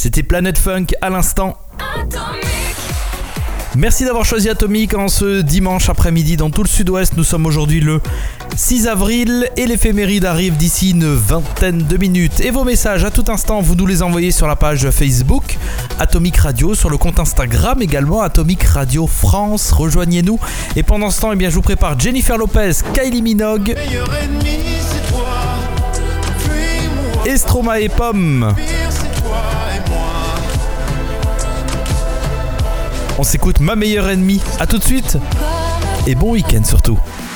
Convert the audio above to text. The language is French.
C'était Planète Funk à l'instant. Merci d'avoir choisi Atomic en ce dimanche après-midi dans tout le sud-ouest. Nous sommes aujourd'hui le 6 avril et l'éphéméride arrive d'ici une vingtaine de minutes. Et vos messages à tout instant, vous nous les envoyez sur la page Facebook Atomic Radio, sur le compte Instagram également Atomic Radio France. Rejoignez-nous. Et pendant ce temps, je vous prépare Jennifer Lopez, Kylie Minogue, et Stromae et Pomme. On s'écoute Ma meilleure ennemie. A tout de suite et bon week-end surtout.